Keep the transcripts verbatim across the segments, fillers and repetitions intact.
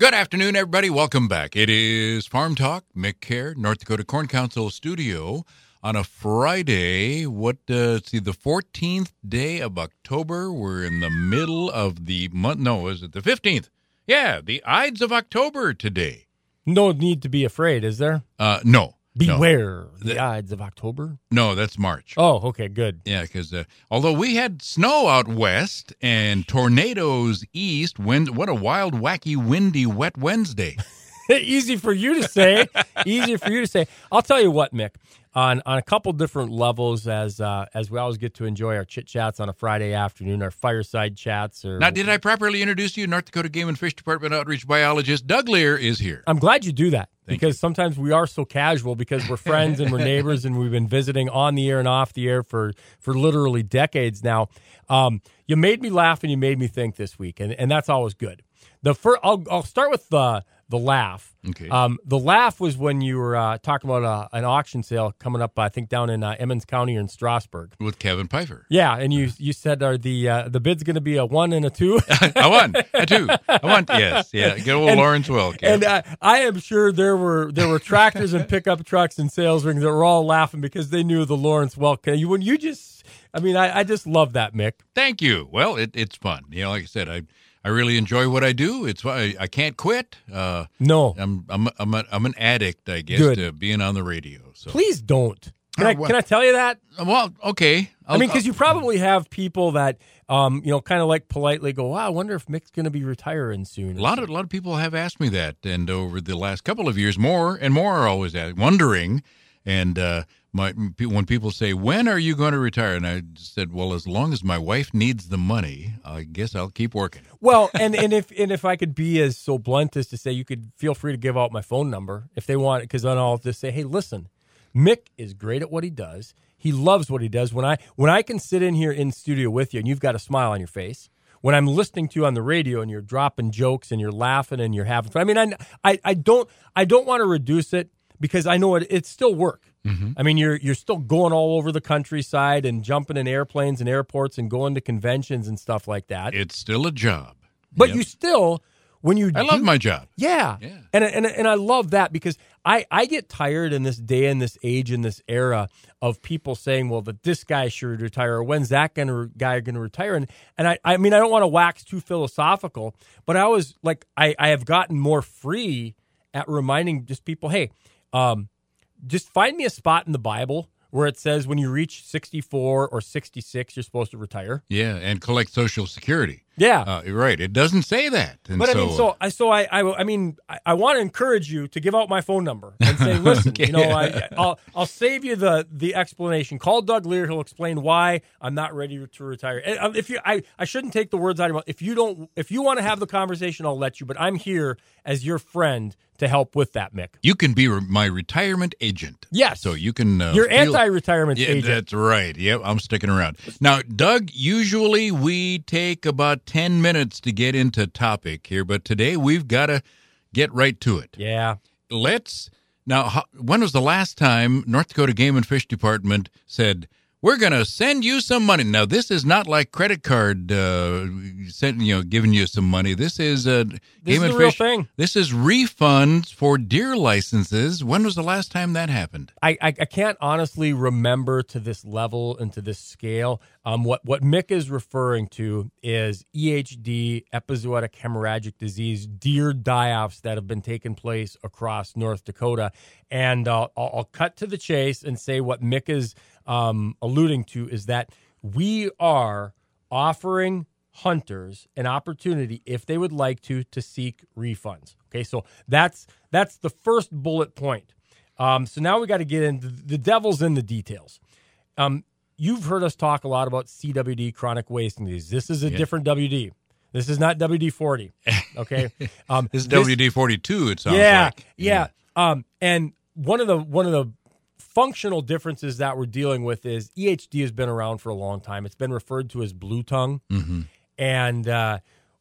Good afternoon, everybody. Welcome back. It is Farm Talk, Mick Care, North Dakota Corn Council studio on a Friday. What, uh, let's see, the fourteenth day of October. We're in the middle of the month. No, is it the fifteenth? Yeah, the Ides of October today. No need to be afraid, is there? Uh, no. Beware no. the Ides of October. No, that's March. Oh, okay, good. Yeah, because uh, although we had snow out west and tornadoes east, wind, what a wild, wacky, windy, wet Wednesday. Easy for you to say. Easy for you to say. I'll tell you what, Mick. On on a couple different levels, as uh, as we always get to enjoy our chit chats on a Friday afternoon, our fireside chats. Or now, did I properly introduce you? North Dakota Game and Fish Department outreach biologist Doug Lear is here. I'm glad you do that. Thank because you. Sometimes we are so casual because we're friends and we're neighbors and we've been visiting on the air and off the air for, for literally decades now. Um, you made me laugh and you made me think this week, and, and that's always good. The first, I'll I'll start with the the laugh. Okay. Um, the laugh was when you were uh, talking about uh, an auction sale coming up, I think, down in uh, Emmons County or in Strasburg. With Kevin Pfeiffer. Yeah, and you you said are the uh, the bid's going to be a one and a two? a one, a two, a one. Yes, yeah. Good old and, Lawrence Welk. Yeah. And uh, I am sure there were there were tractors and pickup trucks and sales rings that were all laughing because they knew the Lawrence Welk. You when you just, I mean, I, I just love that, Mick. Thank you. Well, it, it's fun. You know, like I said, I. I really enjoy what I do. It's I, I can't quit. Uh, no, I'm I'm I'm, a, I'm an addict, I guess, Good. to being on the radio. So please don't. Can oh, I well, can I tell you that? Well, okay. I'll, I mean, because you probably have people that um you know kind of like politely go, "Wow, I wonder if Mick's going to be retiring soon." A lot of a lot of people have asked me that, and over the last couple of years, more and more are always ask, wondering. And uh, my when people say, "When are you going to retire?" and I said, "Well, as long as my wife needs the money, I guess I'll keep working." Well, and, and if and if I could be as so blunt as to say, you could feel free to give out my phone number if they want, because then I'll just say, "Hey, listen, Mick is great at what he does. He loves what he does. When I when I can sit in here in studio with you and you've got a smile on your face, when I'm listening to you on the radio and you're dropping jokes and you're laughing and you're having fun. I mean, I I, I don't I don't want to reduce it." Because I know it, it's still work. Mm-hmm. I mean, you're you're still going all over the countryside and jumping in airplanes and airports and going to conventions and stuff like that. It's still a job. But Yep. you still, when you I do, love my job. Yeah. Yeah. And, and, and I love that because I, I get tired in this day and this age and this era of people saying, well, that this guy should retire, or when's that gonna, guy going to retire? And and I, I mean, I don't want to wax too philosophical, but I always, like, I, I have gotten more free at reminding just people, hey, Um, just find me a spot in the Bible where it says when you reach sixty-four or sixty-six, you're supposed to retire. Yeah, and collect Social Security. Yeah. Uh, you're right. It doesn't say that. And But so, I mean, so I, so I, I, I mean, I, I want to encourage you to give out my phone number and say, listen, Okay. you know, I, I'll, I'll save you the, the explanation. Call Doug Lear. He'll explain why I'm not ready to retire. And if you, I, I shouldn't take the words out of your mouth. If you don't, if you want to have the conversation, I'll let you. But I'm here as your friend to help with that, Mick. you can be re- my retirement agent. Yes. So you can. Uh, Your feel- anti-retirement Yeah, agent. that's right. Yep, I'm sticking around. Now, Doug, usually we take about ten minutes to get into topic here, but today we've got to get right to it. Yeah. Let's now. How, when was the last time North Dakota Game and Fish Department said we're going to send you some money? Now, this is not like credit card, uh, send, you know, giving you some money. This is a This Game is and the real Fish. thing. This is refunds for deer licenses. When was the last time that happened? I, I, I can't honestly remember to this level and to this scale. Um, what, what Mick is referring to is E H D, epizootic hemorrhagic disease, deer die-offs that have been taking place across North Dakota. And uh, I'll, I'll cut to the chase and say what Mick is um, alluding to is that we are offering hunters an opportunity, if they would like to, to seek refunds. Okay, so that's that's the first bullet point. Um, so now we got to get into the devil's in the details. Um, you've heard us talk a lot about C W D, chronic wasting disease. This is a Yeah. different W D. This is not W D forty. Okay, um, This is W D forty-two. It sounds yeah, like. yeah. Um, and one of the one of the functional differences that we're dealing with is E H D has been around for a long time. It's been referred to as blue tongue, Mm-hmm. and uh,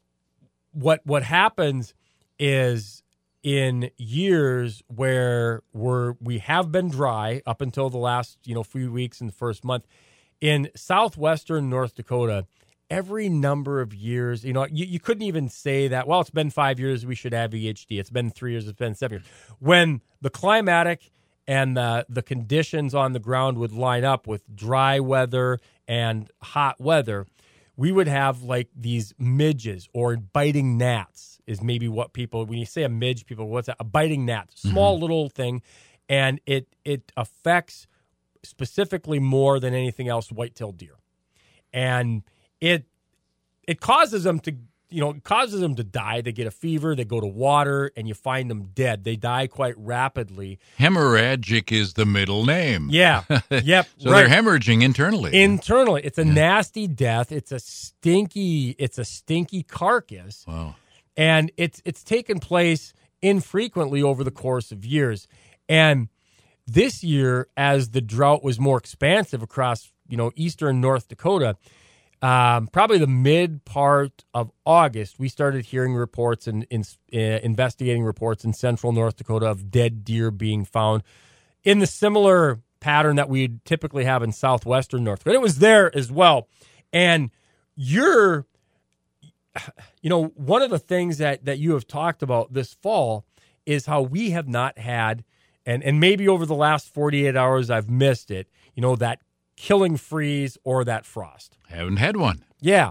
what what happens is in years where we're we have been dry up until the last you know few weeks in the first month in southwestern North Dakota, every number of years, you know, you, you couldn't even say that, well, it's been five years, we should have E H D. It's been three years, it's been seven years. When the climatic and the, the conditions on the ground would line up with dry weather and hot weather, we would have like these midges or biting gnats is maybe what people, when you say a midge, people, what's that? A biting gnat, small mm-hmm. little thing. And it it affects specifically more than anything else white-tailed deer. And it it causes them to, you know, it causes them to die. They get a fever, they go to water, and you find them dead. They die quite rapidly. Hemorrhagic is the middle name. Yeah. Yep. So right. they're hemorrhaging internally. Internally. It's a yeah. nasty death. It's a stinky, it's a stinky carcass. Wow. And it's it's taken place infrequently over the course of years. And this year, as the drought was more expansive across, you know, eastern North Dakota, um, probably the mid part of August, we started hearing reports and in, uh, investigating reports in central North Dakota of dead deer being found in the similar pattern that we typically have in southwestern North Dakota. It was there as well. And you're, you know, one of the things that, that you have talked about this fall is how we have not had, and, and maybe over the last forty-eight hours I've missed it, you know, that killing freeze or that frost. Haven't had one. Yeah.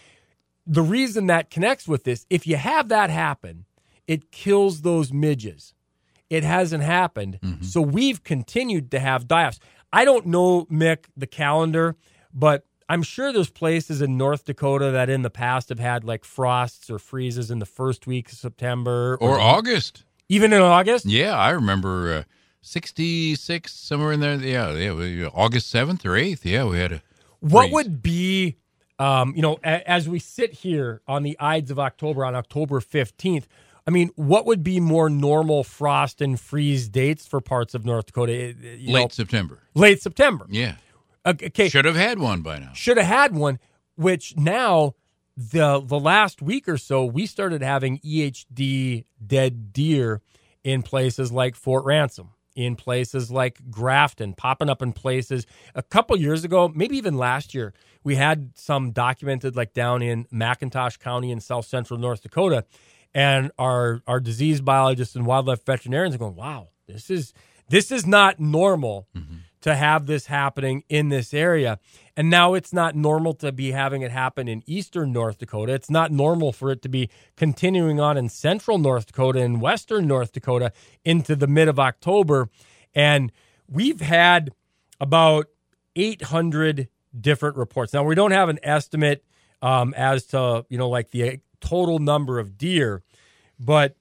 The reason that connects with this, if you have that happen, it kills those midges. It hasn't happened. Mm-hmm. So we've continued to have die-offs. I don't know, Mick, the calendar, but I'm sure there's places in North Dakota that in the past have had like frosts or freezes in the first week of September. Or, or August. Even in August? Yeah, I remember uh, sixty-six, somewhere in there. Yeah, yeah, August seventh or eighth. Yeah, we had a What freeze. would be, um, you know, a, as we sit here on the Ides of October, on October fifteenth, I mean, what would be more normal frost and freeze dates for parts of North Dakota? You Late know, September. Late September. Yeah. Okay. Should have had one by now. Should have had one, which now, the the last week or so, we started having E H D dead deer in places like Fort Ransom, in places like Grafton, popping up in places. A couple years ago, maybe even last year, we had some documented like down in McIntosh County in south central North Dakota. And our our disease biologists and wildlife veterinarians are going, wow, this is this is not normal mm-hmm. to have this happening in this area. And now it's not normal to be having it happen in eastern North Dakota. It's not normal for it to be continuing on in central North Dakota and western North Dakota into the mid of October. And we've had about eight hundred different reports. Now, we don't have an estimate um, as to, you know, like the total number of deer, but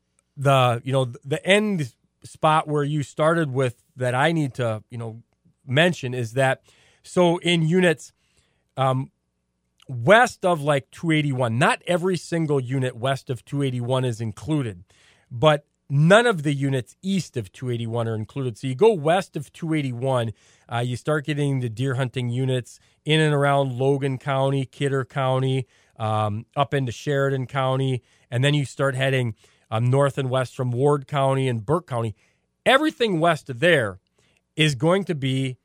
the, you know, the end spot where you started with that I need to, you know, mention is that, so in units um, west of like two eighty-one, not every single unit west of two eighty-one is included, but none of the units east of two eighty-one are included. So you go west of two eighty-one, uh, you start getting the deer hunting units in and around Logan County, Kidder County, um, up into Sheridan County, and then you start heading um, north and west from Ward County and Burke County. Everything west of there is going to be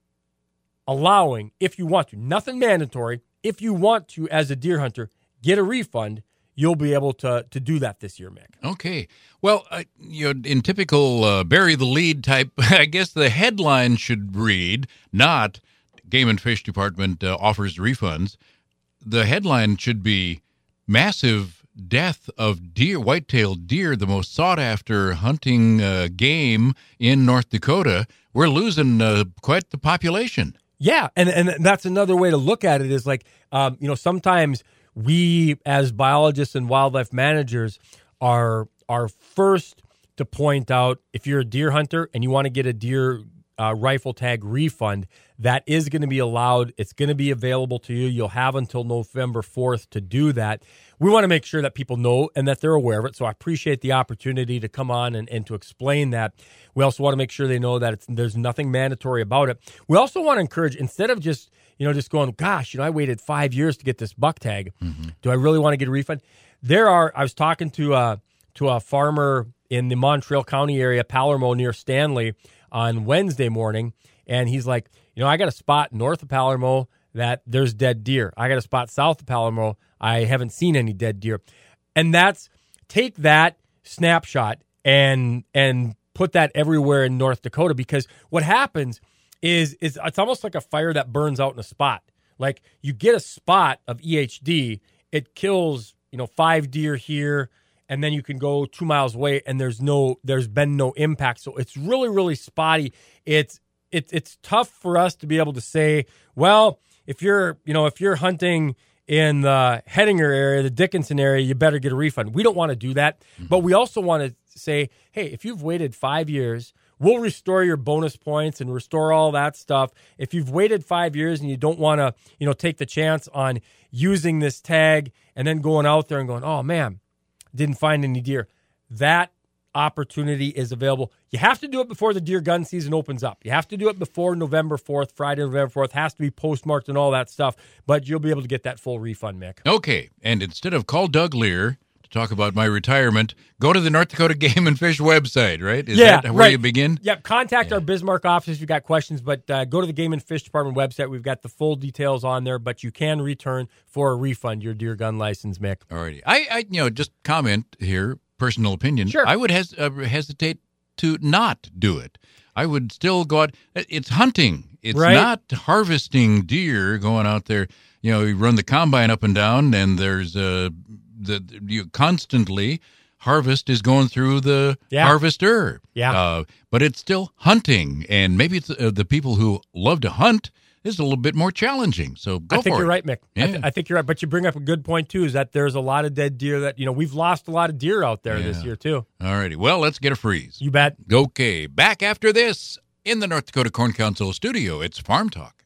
allowing, if you want to, nothing mandatory, if you want to, as a deer hunter, get a refund, you'll be able to to do that this year, Mick. Okay. Well, uh, you know, in typical uh, bury the lead type, I guess the headline should read, not Game and Fish Department uh, offers refunds. The headline should be massive death of deer, white-tailed deer, the most sought-after hunting uh, game in North Dakota. We're losing uh, quite the population. Yeah, and, and that's another way to look at it is like, um, you know, sometimes we as biologists and wildlife managers are are first to point out if you're a deer hunter and you want to get a deer uh, rifle tag refund, that is going to be allowed. It's going to be available to you. You'll have until November fourth to do that. We want to make sure that people know and that they're aware of it. So I appreciate the opportunity to come on and, and to explain that. We also want to make sure they know that it's, there's nothing mandatory about it. We also want to encourage, instead of just, you know, just going, gosh, you know, I waited five years to get this buck tag. Mm-hmm. Do I really want to get a refund? There are, I was talking to a, to a farmer in the Montreal County area, Palermo near Stanley on Wednesday morning. And he's like, you know, I got a spot north of Palermo that there's dead deer. I got a spot south of Palomero. I haven't seen any dead deer. And that's, take that snapshot and and put that everywhere in North Dakota, because what happens is, is it's almost like a fire that burns out in a spot. Like, you get a spot of E H D, it kills, you know, five deer here, and then you can go two miles away and there's no, there's been no impact. So it's really, really spotty. It's, it's, it's tough for us to be able to say, well, if you're, you know, if you're hunting in the Hettinger area, the Dickinson area, you better get a refund. We don't want to do that. Mm-hmm. But we also want to say, hey, if you've waited five years, we'll restore your bonus points and restore all that stuff. If you've waited five years and you don't want to, you know, take the chance on using this tag and then going out there and going, oh man, didn't find any deer, that opportunity is available. You have to do it before the deer gun season opens up. You have to do it before November fourth, Friday, November fourth, has to be postmarked and all that stuff, but you'll be able to get that full refund, Mick. Okay, and instead of call Doug Lear to talk about my retirement, go to the North Dakota Game and Fish website, right? Is yeah, that where right. you begin? Yep, contact yeah. our Bismarck office if you've got questions, but uh, go to the Game and Fish Department website. We've got the full details on there, but you can return for a refund your deer gun license, Mick. All righty. I, I, you know, just comment here, personal opinion. Sure. I would hes- uh, hesitate to not do it. I would still go out. It's hunting. It's right. not harvesting deer, going out there. You know, you run the combine up and down, and there's uh, the you constantly harvest is going through the yeah. harvester. Yeah. Uh, but it's still hunting, and maybe it's uh, the people who love to hunt. This is a little bit more challenging, so go for it. I think you're right, Mick. Yeah. I, th- I think you're right, but you bring up a good point, too, is that there's a lot of dead deer that, you know, we've lost a lot of deer out there yeah. this year, too. All righty. Well, let's get a freeze. You bet. Okay, back after this in the North Dakota Corn Council studio, it's Farm Talk.